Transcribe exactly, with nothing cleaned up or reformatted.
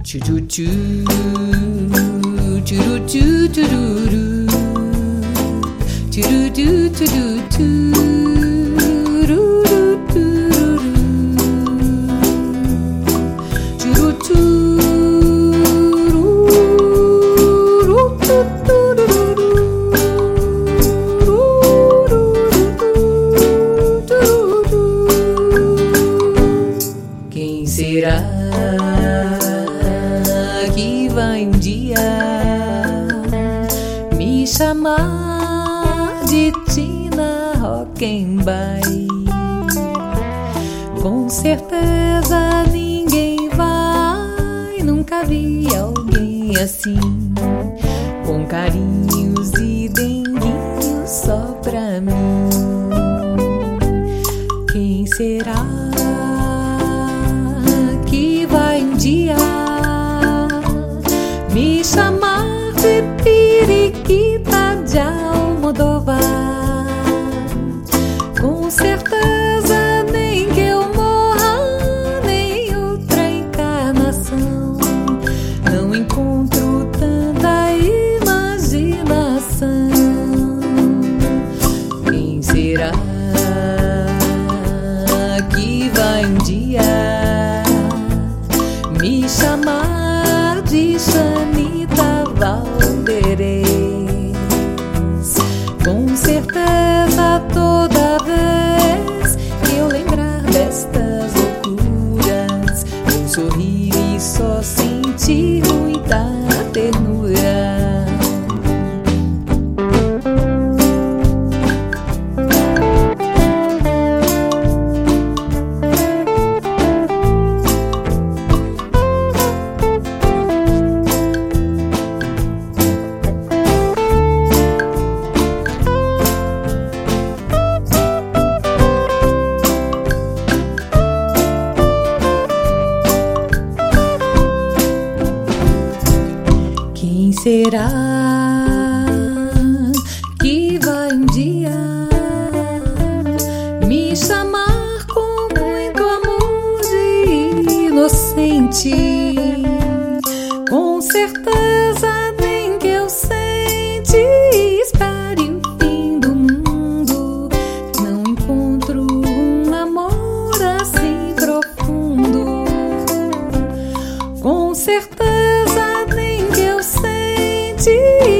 Tchu-tchu-tchu, tchu-tchu-tchu-tchu-tchu-tchu, tchu-tchu-tchu-tchu-tchu. Quem será que vai um dia me chamar de Tina Rockenbach? Com certeza ninguém vai, nunca vi alguém assim, com carinhos e denguinhos só pra mim. Quem será que vai um dia me chamar de periquita de Almodóvar? Com certeza nem que eu morra, nem outra encarnação, não encontro tanta imaginação. Quem será que vai um dia me chamar de Xanita Valderez? Com certeza toda vez que eu lembrar destas loucuras, vou sorrir e só sentir muita ternura. Quem será que vai um dia me chamar com muito amor de inocente? Com certeza nem que eu sente espere o fim do mundo, não encontro um amor assim profundo. Com certeza nem que eu sente